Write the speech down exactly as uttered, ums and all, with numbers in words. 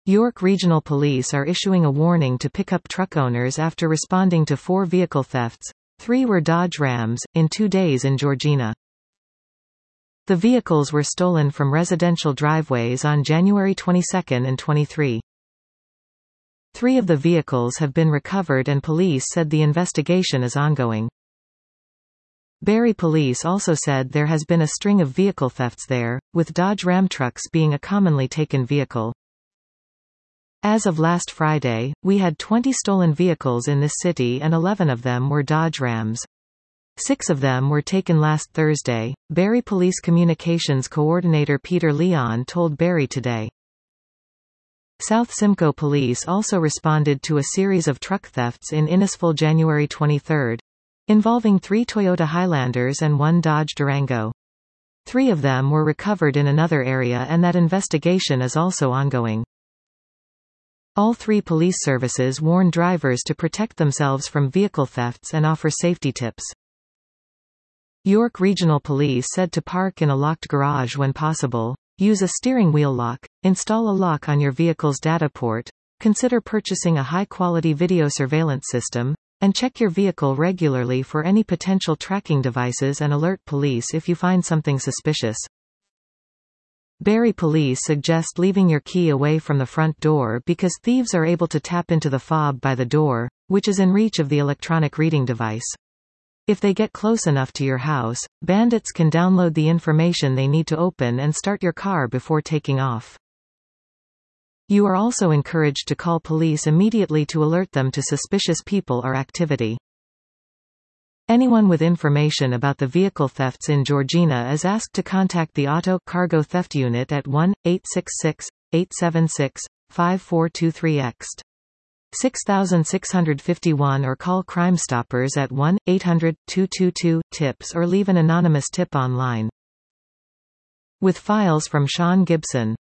York Regional Police are issuing a warning to pickup truck owners after responding to four vehicle thefts. Three were Dodge Rams, in two days in Georgina. The vehicles were stolen from residential driveways on January twenty-second and twenty-third. Three of the vehicles have been recovered and police said the investigation is ongoing. Barrie Police also said there has been a string of vehicle thefts there, with Dodge Ram trucks being a commonly taken vehicle. As of last Friday, we had twenty stolen vehicles in this city and eleven of them were Dodge Rams. Six of them were taken last Thursday, Barrie Police Communications Coordinator Peter Leon told Barrie Today. South Simcoe Police also responded to a series of truck thefts in Innisfil January twenty-third, involving three Toyota Highlanders and one Dodge Durango. Three of them were recovered in another area and that investigation is also ongoing. All three police services warn drivers to protect themselves from vehicle thefts and offer safety tips. York Regional Police said to park in a locked garage when possible, use a steering wheel lock, install a lock on your vehicle's data port, consider purchasing a high-quality video surveillance system, and check your vehicle regularly for any potential tracking devices and alert police if you find something suspicious. Barrie Police suggest leaving your key away from the front door because thieves are able to tap into the fob by the door, which is in reach of the electronic reading device. If they get close enough to your house, bandits can download the information they need to open and start your car before taking off. You are also encouraged to call police immediately to alert them to suspicious people or activity. Anyone with information about the vehicle thefts in Georgina is asked to contact the Auto Cargo Theft Unit at one eight six six, eight seven six, five four two three X T six six five one or call Crime Stoppers at one eight hundred, two two two, TIPS or leave an anonymous tip online. With files from Sean Gibson.